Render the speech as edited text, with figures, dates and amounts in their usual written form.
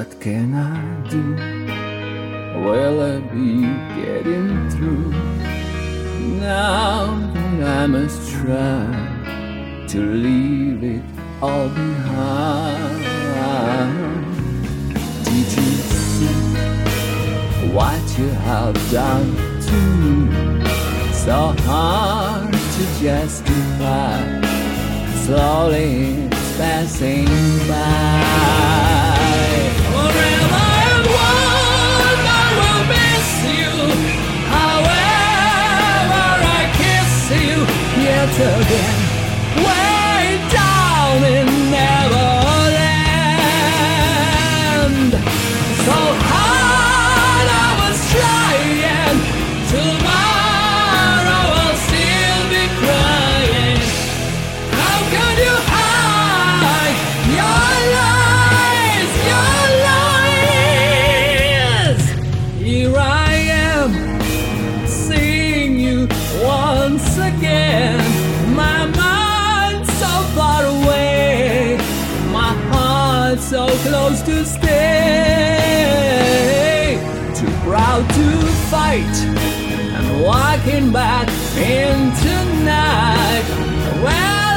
What can I do? Will I be getting through? Now that I must try to leave it all behind. Did you see what you have done to me? So hard to justify. Slowly it's passing by. Forever and one I will miss you. However I kiss you yet again, way down in Neverland. So hard I was trying. Tomorrow I'll still be crying. How could you hide your lies, your lies? Here I am, seeing you once again. My mind so far away, my heart so close to stay. Too proud to fight and walking back into night. Well,